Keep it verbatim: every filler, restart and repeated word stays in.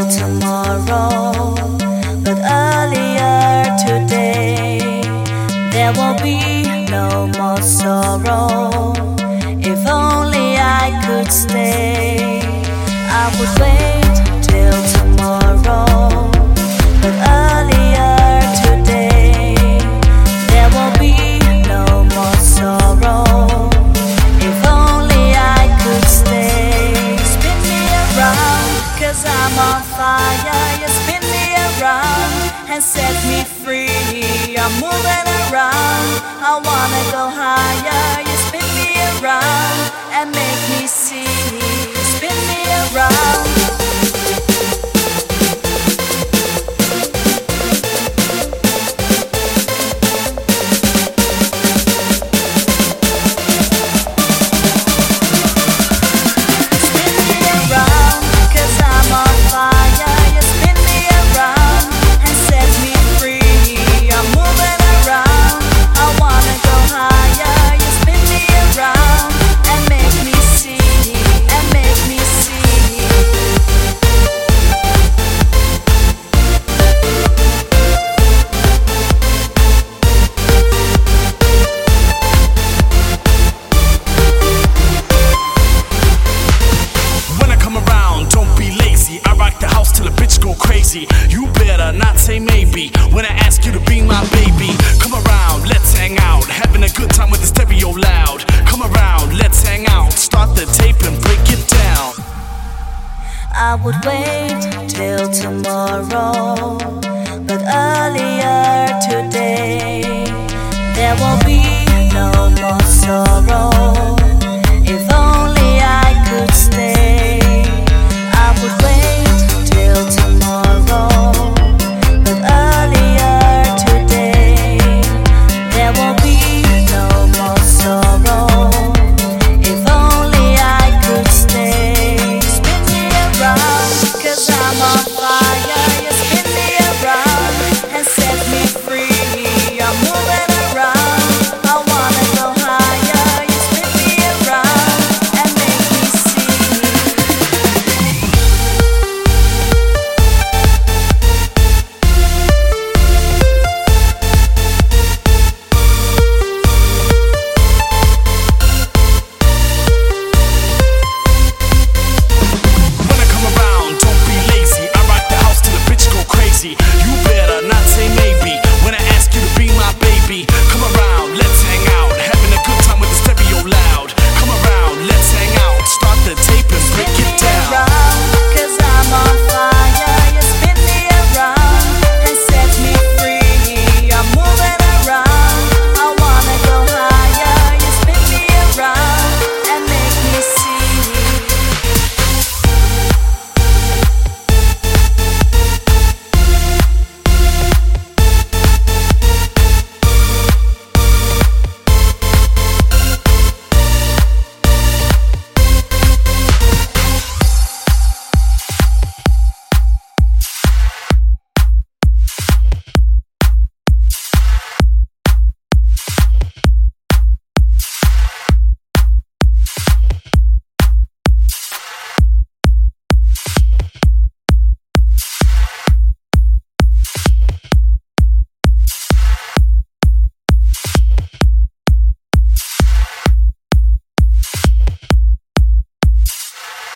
tomorrow, but earlier today there will be no more sorrow. If only I could stay, I would wait till tomorrow, but earlier today there will be no more sorrow. If only I could stay. Spin me around, 'cause I'm on fire. You spin me around and set me free. I'm moving around, I wanna go higher. You spin me around and make me see. Spin me around. You better not say maybe when I ask you to be my baby. Come around, let's hang out, having a good time with the stereo loud. Come around, let's hang out, start the tape and break it down. I would wait till tomorrow, but earlier today there will be no more sorrow.